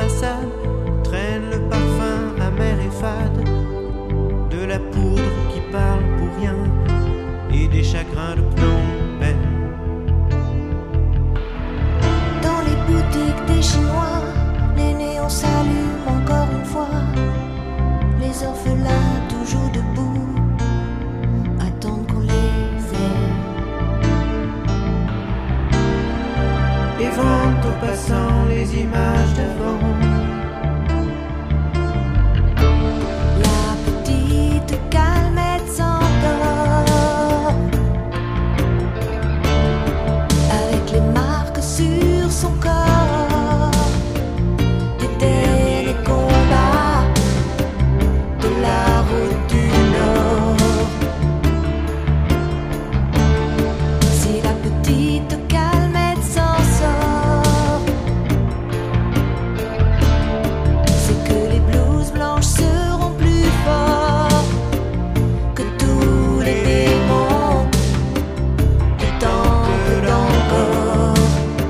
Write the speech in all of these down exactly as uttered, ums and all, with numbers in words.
façade traîne le parfum amer et fade de la poudre qui parle pour rien et des chagrins de Phnom Penh. Dans les boutiques des Chinois, les néons s'allument encore une fois. Les orphelins toujours debout attendent qu'on les aime. Et vendent aux passants les images d'avant. La petite calmette s'endort avec les marques sur son corps des derniers combats de la route du Nord. Si la petite calmette s'en sort, c'est que les blouses blanches seront plus forts que tous les démons du temple d'Angkor,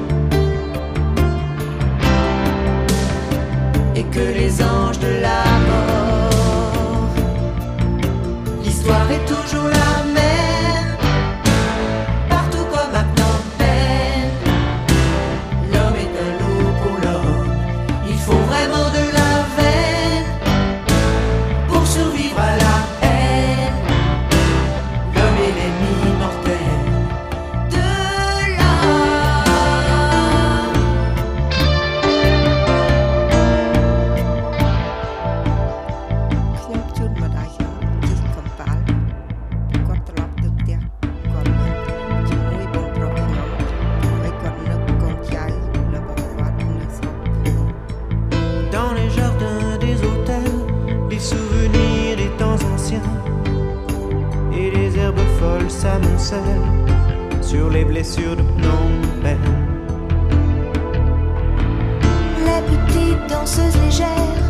et que les anges de la mort. L'histoire est toujours la même, partout comme à Phnom Penh. L'homme est un loup pour l'homme, il faut vraiment de la veine pour survivre à la haine. L'homme est l'ennemi mortel de l'âme. ខ្ញុំជូនម្ដាយជីកកំប៉ាល់គាត់ត្រឡប់ទៅផ្ទះគាត់វិញជាមួយបងប្រុសខ្ញុំហើយគាត់នឹកកូនចៅរបស់គាត់នៅស្រុកភូមិ Dans les jardins des hôtels, les souvenirs des temps anciens et les herbes folles s'amoncellent sur les blessures de Phnom Penh. Les petites danseuses légères